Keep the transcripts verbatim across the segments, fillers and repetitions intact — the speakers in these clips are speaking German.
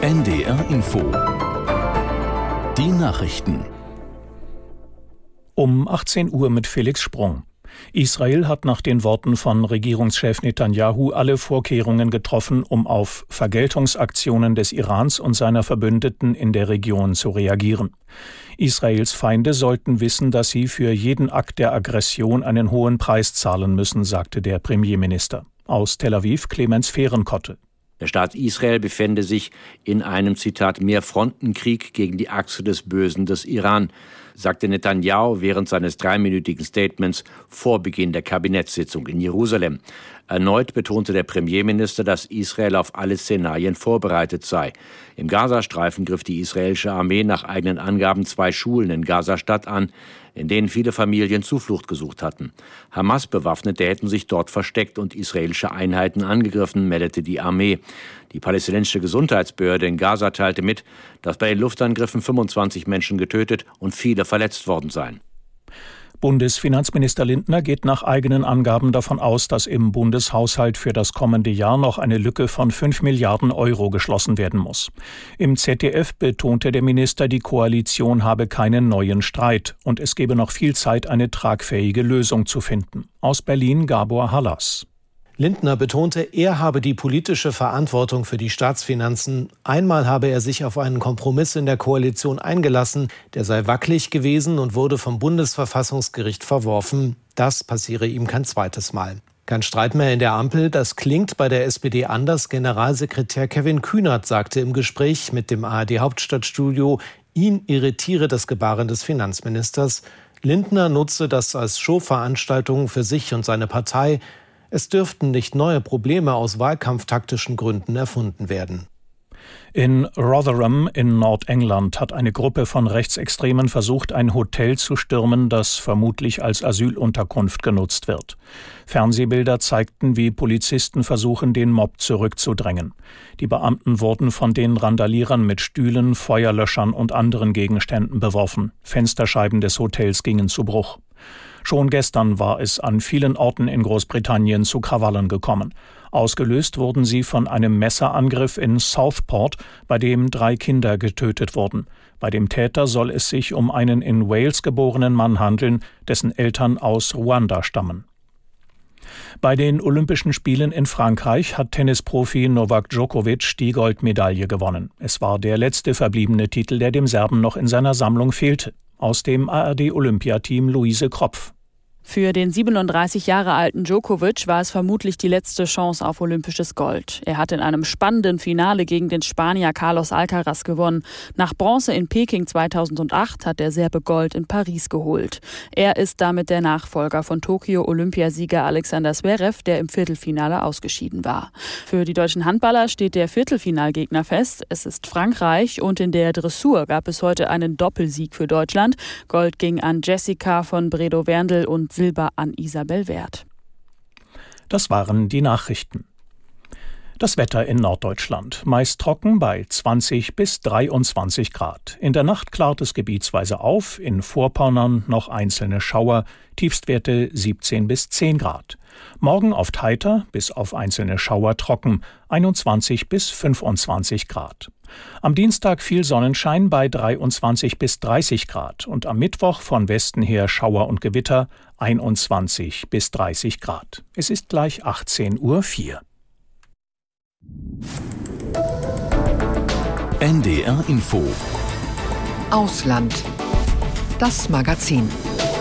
N D R Info. Die Nachrichten. Um achtzehn Uhr mit Felix Sprung. Israel hat nach den Worten von Regierungschef Netanyahu alle Vorkehrungen getroffen, um auf Vergeltungsaktionen des Irans und seiner Verbündeten in der Region zu reagieren. Israels Feinde sollten wissen, dass sie für jeden Akt der Aggression einen hohen Preis zahlen müssen, sagte der Premierminister. Aus Tel Aviv Clemens Fehrenkotte. Der Staat Israel befände sich in einem, Zitat, Mehrfrontenkrieg gegen die Achse des Bösen des Iran, sagte Netanyahu während seines dreiminütigen Statements vor Beginn der Kabinettssitzung in Jerusalem. Erneut betonte der Premierminister, dass Israel auf alle Szenarien vorbereitet sei. Im Gazastreifen griff die israelische Armee nach eigenen Angaben zwei Schulen in Gaza-Stadt an, in denen viele Familien Zuflucht gesucht hatten. Hamas-Bewaffnete hätten sich dort versteckt und israelische Einheiten angegriffen, meldete die Armee. Die palästinensische Gesundheitsbehörde in Gaza teilte mit, dass bei den Luftangriffen fünfundzwanzig Menschen getötet und viele verletzt worden seien. Bundesfinanzminister Lindner geht nach eigenen Angaben davon aus, dass im Bundeshaushalt für das kommende Jahr noch eine Lücke von fünf Milliarden Euro geschlossen werden muss. Im Z D F betonte der Minister, die Koalition habe keinen neuen Streit und es gebe noch viel Zeit, eine tragfähige Lösung zu finden. Aus Berlin Gabor Hallas. Lindner betonte, er habe die politische Verantwortung für die Staatsfinanzen. Einmal habe er sich auf einen Kompromiss in der Koalition eingelassen, der sei wackelig gewesen und wurde vom Bundesverfassungsgericht verworfen. Das passiere ihm kein zweites Mal. Kein Streit mehr in der Ampel, das klingt bei der S P D anders. Generalsekretär Kevin Kühnert sagte im Gespräch mit dem A R D-Hauptstadtstudio, ihn irritiere das Gebaren des Finanzministers. Lindner nutze das als Showveranstaltung für sich und seine Partei. Es dürften nicht neue Probleme aus wahlkampftaktischen Gründen erfunden werden. In Rotherham in Nordengland hat eine Gruppe von Rechtsextremen versucht, ein Hotel zu stürmen, das vermutlich als Asylunterkunft genutzt wird. Fernsehbilder zeigten, wie Polizisten versuchen, den Mob zurückzudrängen. Die Beamten wurden von den Randalierern mit Stühlen, Feuerlöschern und anderen Gegenständen beworfen. Fensterscheiben des Hotels gingen zu Bruch. Schon gestern war es an vielen Orten in Großbritannien zu Krawallen gekommen. Ausgelöst wurden sie von einem Messerangriff in Southport, bei dem drei Kinder getötet wurden. Bei dem Täter soll es sich um einen in Wales geborenen Mann handeln, dessen Eltern aus Ruanda stammen. Bei den Olympischen Spielen in Frankreich hat Tennisprofi Novak Djokovic die Goldmedaille gewonnen. Es war der letzte verbliebene Titel, der dem Serben noch in seiner Sammlung fehlte. Aus dem A R D-Olympiateam Luise Kropf. Für den siebenunddreißig Jahre alten Djokovic war es vermutlich die letzte Chance auf olympisches Gold. Er hat in einem spannenden Finale gegen den Spanier Carlos Alcaraz gewonnen. Nach Bronze in Peking zweitausendacht hat der Serbe Gold in Paris geholt. Er ist damit der Nachfolger von Tokio-Olympiasieger Alexander Zverev, der im Viertelfinale ausgeschieden war. Für die deutschen Handballer steht der Viertelfinalgegner fest. Es ist Frankreich und in der Dressur gab es heute einen Doppelsieg für Deutschland. Gold ging an Jessica von Bredow-Werndl und Silber an Isabel Werth. Das waren die Nachrichten. Das Wetter in Norddeutschland. Meist trocken bei zwanzig bis dreiundzwanzig Grad. In der Nacht klart es gebietsweise auf, in Vorpommern noch einzelne Schauer, Tiefstwerte siebzehn bis zehn Grad. Morgen oft heiter, bis auf einzelne Schauer trocken, einundzwanzig bis fünfundzwanzig Grad. Am Dienstag viel Sonnenschein bei dreiundzwanzig bis dreißig Grad und am Mittwoch von Westen her Schauer und Gewitter einundzwanzig bis dreißig Grad. Es ist gleich achtzehn Uhr vier. N D R Info. Ausland. Das Magazin.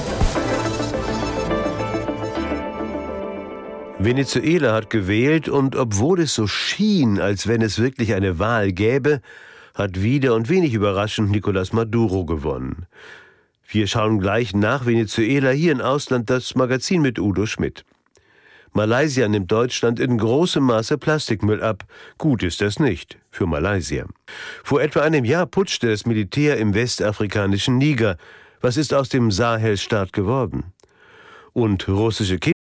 Venezuela hat gewählt und obwohl es so schien, als wenn es wirklich eine Wahl gäbe, hat wieder und wenig überraschend Nicolás Maduro gewonnen. Wir schauen gleich nach Venezuela hier in Ausland, das Magazin mit Udo Schmidt. Malaysia nimmt Deutschland in großem Maße Plastikmüll ab. Gut ist das nicht für Malaysia. Vor etwa einem Jahr putschte das Militär im westafrikanischen Niger. Was ist aus dem Sahelstaat geworden? Und russische Kinder